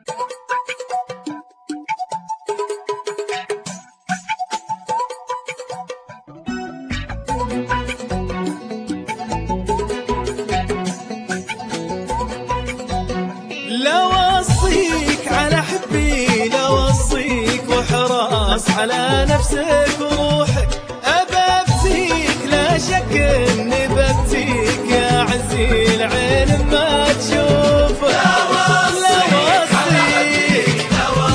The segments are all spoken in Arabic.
لو أوصيك على حبي، لو أوصيك وحراس على نفسك وروحك، أببتيك لا شك إني ببتيك يا عزيز العين ما تشوفك. لو أوصيك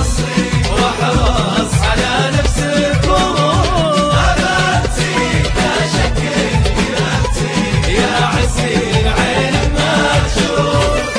وحراس على نفسك وروحك، أببتيك لا شك إني ببتيك يا عزيز العين ما تشوفك.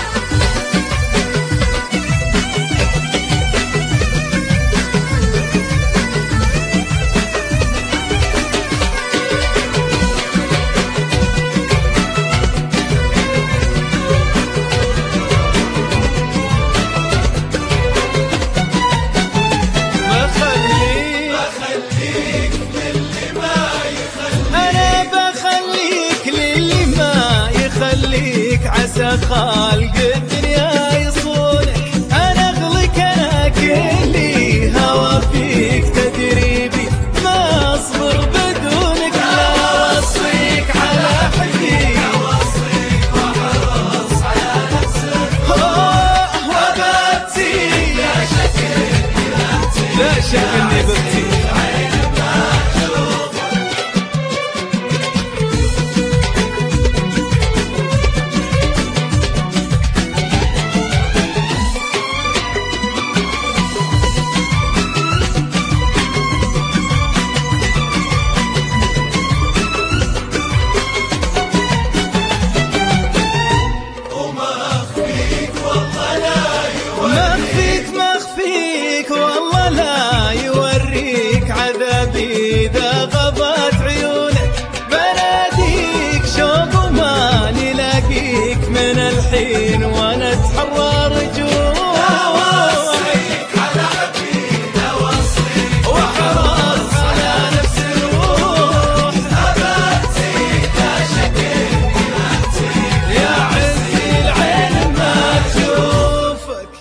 عسى خالق الدنيا يصونك، أنا أغلك أنا كلي هوى فيك تدريبي ما أصبر بدونك. لا أوصيك على حبي، لا أوصيك وحرص على نفسك وببتيك لا شك إني ببتيك، لا شك إني ببتيك. والله لا يوريك عذابي إذا غضت عيونك، بناديك شوق وما نلاقيك من الحين وانا اتحرى رجوعك. لا أوصيك على حبي، لا أوصيك وحرص على نفس الروح، أببتيك لا شك إني ببتيك يا عزي العين ما تشوفك.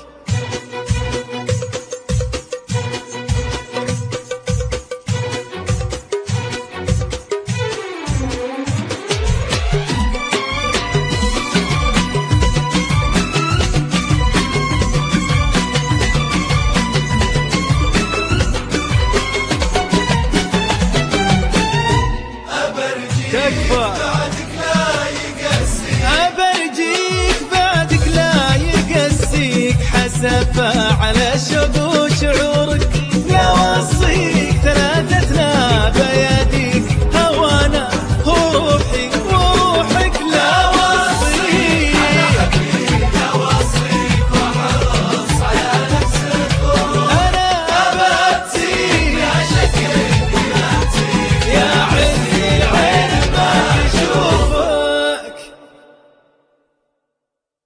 تكفى بعدك لا يقسيك، أبرجيك بعدك لا يقسيك، حسفة على